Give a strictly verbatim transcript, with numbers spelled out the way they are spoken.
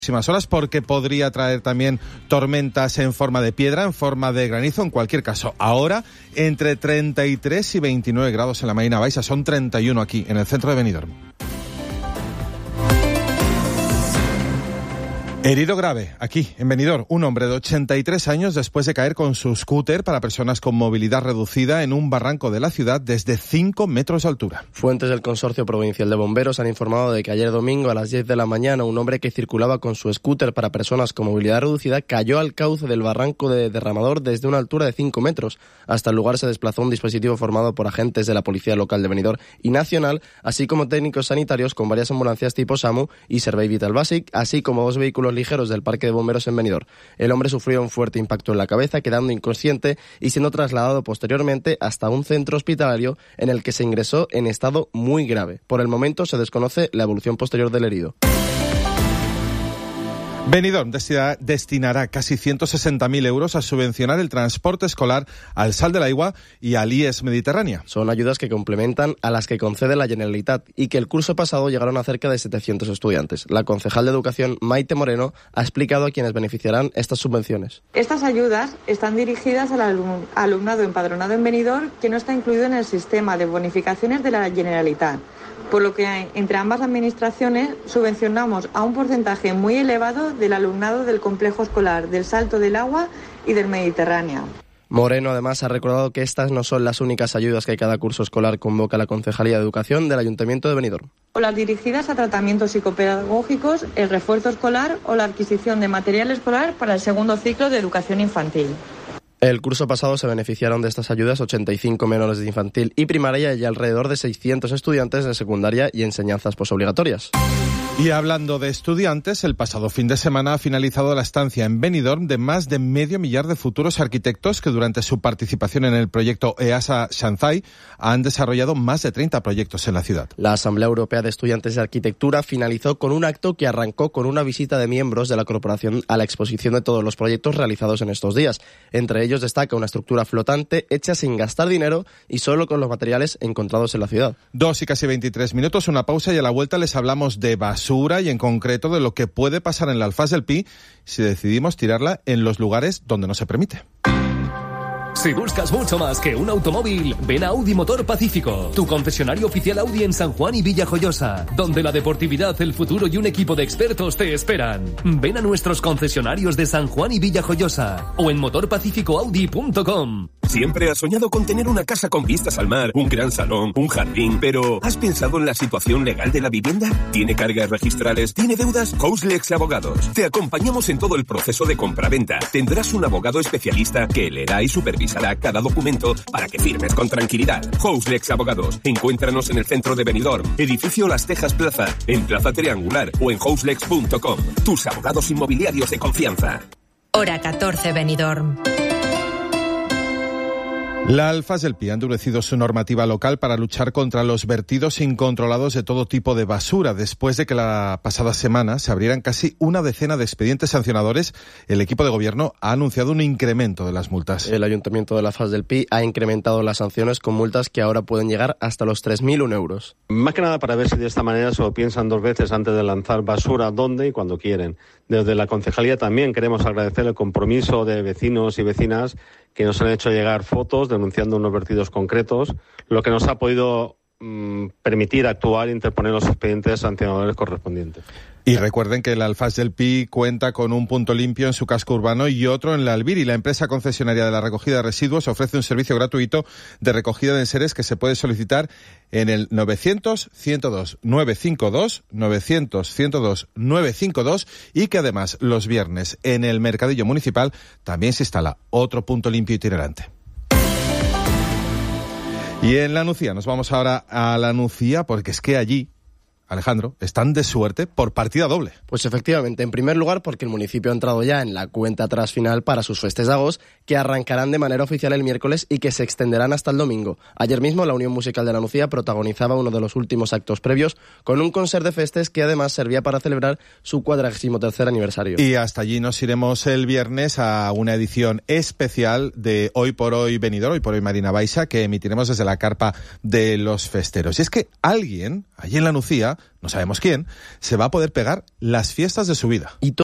próximas horas, porque podría traer también tormentas en forma de piedra, en forma de granizo. En cualquier caso, ahora entre treinta y tres y veintinueve grados en la Marina Baixa, son treinta y uno aquí en el centro de Benidorm. Herido grave, aquí, en Benidorm, un hombre de ochenta y tres años después de caer con su scooter para personas con movilidad reducida en un barranco de la ciudad desde cinco metros de altura. Fuentes del Consorcio Provincial de Bomberos han informado de que ayer domingo a las diez de la mañana un hombre que circulaba con su scooter para personas con movilidad reducida cayó al cauce del barranco de Derramador desde una altura de cinco metros. Hasta el lugar se desplazó un dispositivo formado por agentes de la Policía Local de Benidorm y Nacional, así como técnicos sanitarios con varias ambulancias tipo SAMU y Servei Vital Basic, así como dos vehículos ligeros del Parque de Bomberos en Benidorm. El hombre sufrió un fuerte impacto en la cabeza, quedando inconsciente y siendo trasladado posteriormente hasta un centro hospitalario en el que se ingresó en estado muy grave. Por el momento se desconoce la evolución posterior del herido. Benidorm destinará casi ciento sesenta mil euros a subvencionar el transporte escolar al Salt del Aigua y al I E S Mediterránea. Son ayudas que complementan a las que concede la Generalitat y que el curso pasado llegaron a cerca de setecientos estudiantes. La concejal de Educación, Maite Moreno, ha explicado a quienes beneficiarán estas subvenciones. Estas ayudas están dirigidas al alum- alumnado empadronado en Benidorm que no está incluido en el sistema de bonificaciones de la Generalitat, por lo que entre ambas administraciones subvencionamos a un porcentaje muy elevado del alumnado del complejo escolar del Salto del Agua y del Mediterráneo. Moreno además ha recordado que estas no son las únicas ayudas que cada curso escolar convoca la Concejalía de Educación del Ayuntamiento de Benidorm. O las dirigidas a tratamientos psicopedagógicos, el refuerzo escolar o la adquisición de material escolar para el segundo ciclo de educación infantil. El curso pasado se beneficiaron de estas ayudas ochenta y cinco menores de infantil y primaria y alrededor de seiscientos estudiantes de secundaria y enseñanzas posobligatorias. Y hablando de estudiantes, el pasado fin de semana ha finalizado la estancia en Benidorm de más de medio millar de futuros arquitectos que durante su participación en el proyecto E A S A Shanghai han desarrollado más de treinta proyectos en la ciudad. La Asamblea Europea de Estudiantes de Arquitectura finalizó con un acto que arrancó con una visita de miembros de la corporación a la exposición de todos los proyectos realizados en estos días. Entre ellos destaca una estructura flotante hecha sin gastar dinero y solo con los materiales encontrados en la ciudad. Dos y casi veintitrés minutos, una pausa y a la vuelta les hablamos de basura y en concreto de lo que puede pasar en la Alfaz del Pi si decidimos tirarla en los lugares donde no se permite. Si buscas mucho más que un automóvil, ven a Audi Motor Pacífico, tu concesionario oficial Audi en San Juan y Villajoyosa, donde la deportividad, el futuro y un equipo de expertos te esperan. Ven a nuestros concesionarios de San Juan y Villajoyosa o en motor pacífico audi punto com. Siempre has soñado con tener una casa con vistas al mar, un gran salón, un jardín, pero ¿has pensado en la situación legal de la vivienda? ¿Tiene cargas registrales? ¿Tiene deudas? Houselex Abogados. Te acompañamos en todo el proceso de compraventa. Tendrás un abogado especialista que leerá y supervisará cada documento para que firmes con tranquilidad. Houselex Abogados. Encuéntranos en el centro de Benidorm, edificio Las Tejas Plaza, en Plaza Triangular o en houselex punto com. Tus abogados inmobiliarios de confianza. Hora catorce, Benidorm. La Alfaz del Pi ha endurecido su normativa local para luchar contra los vertidos incontrolados de todo tipo de basura. Después de que la pasada semana se abrieran casi una decena de expedientes sancionadores, el equipo de gobierno ha anunciado un incremento de las multas. El Ayuntamiento de la Alfaz del Pi ha incrementado las sanciones con multas que ahora pueden llegar hasta los tres mil uno euros. Más que nada para ver si de esta manera se lo piensan dos veces antes de lanzar basura donde y cuando quieren. Desde la Concejalía también queremos agradecer el compromiso de vecinos y vecinas que nos han hecho llegar fotos denunciando unos vertidos concretos, lo que nos ha podido mmm, permitir actuar e interponer los expedientes sancionadores correspondientes. Y recuerden que la Alfaz del Pi cuenta con un punto limpio en su casco urbano y otro en la Albiri. La empresa concesionaria de la recogida de residuos ofrece un servicio gratuito de recogida de enseres que se puede solicitar en el novecientos, ciento dos, novecientos cincuenta y dos, novecientos, ciento dos, novecientos cincuenta y dos y que además los viernes en el Mercadillo Municipal también se instala otro punto limpio itinerante. Y en la Nucía, nos vamos ahora a la Nucía porque es que allí, Alejandro, están de suerte por partida doble. Pues efectivamente, en primer lugar porque el municipio ha entrado ya en la cuenta atrás final para sus festes de agost, que arrancarán de manera oficial el miércoles y que se extenderán hasta el domingo. Ayer mismo la Unión Musical de la Nucía protagonizaba uno de los últimos actos previos con un concert de festes que además servía para celebrar su cuadragésimo tercer aniversario. Y hasta allí nos iremos el viernes a una edición especial de Hoy por Hoy Benidorm, Hoy por Hoy Marina Baixa, que emitiremos desde la carpa de los festeros. Y es que alguien, allí en la Nucía, no sabemos quién, se va a poder pegar las fiestas de su vida. Y